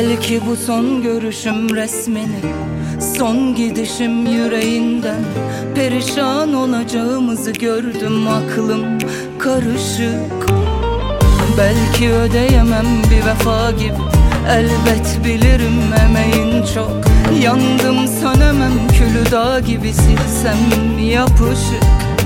Belki bu son görüşüm resmini, son gidişim yüreğinden. Perişan olacağımızı gördüm, aklım karışık. Belki ödeyemem bir vefa gibi, elbet bilirim emeğin çok. Yandım sönemem, külü dağ gibi silsem yapışık.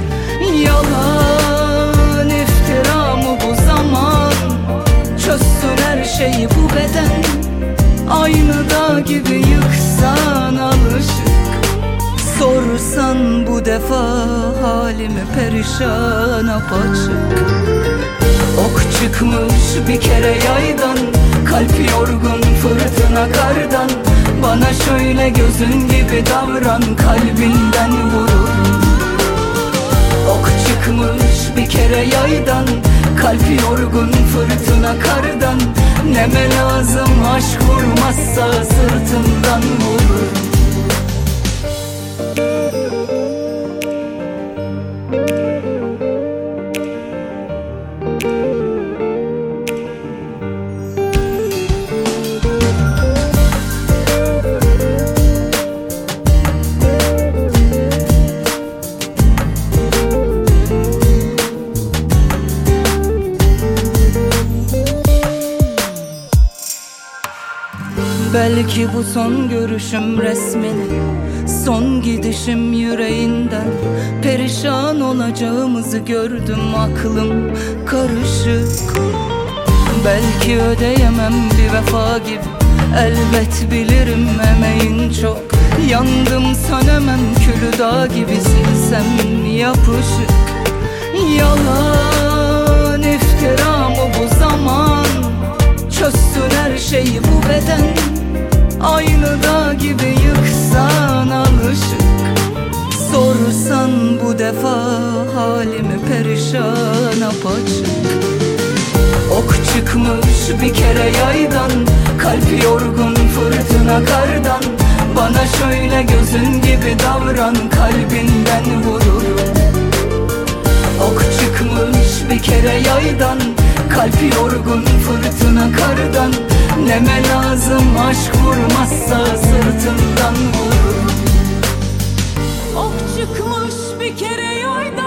Yalan iftira mı bu zaman, çözsün her şeyi bu beden. Aynı dağ gibi yıksan alışık. Sorsan bu defa halimi perişan apaçık. Ok çıkmış bir kere yaydan, kalp yorgun fırtına kardan. Bana şöyle gözün gibi davran, kalbinden vururum. Ok çıkmış bir kere yaydan, kalp yorgun fırtına kardan. Neme lazım aşk vurmazsa sırtından vururum. Belki bu son görüşüm resmini, son gidişim yüreğinden. Perişan olacağımızı gördüm, aklım karışık. Belki ödeyemem bir vefa gibi, elbet bilirim emeğin çok. Yandım sönemem, külü dağ gibi silsem yapışık. Yalan iftira mı bu zaman, çözsün her şeyi bu beden. Aynı dağ gibi yıksan alışık. Sorsan bu defa halimi perişan apaçık. Ok çıkmış bir kere yaydan, kalp yorgun fırtına kardan. Bana şöyle gözün gibi davran, kalbinden vururum. Ok çıkmış bir kere yaydan, kalp yorgun fırtına kardan. Neme lazım aşk vurmazsa sırtından vururum. Ok çıkmış bir kere yaydan,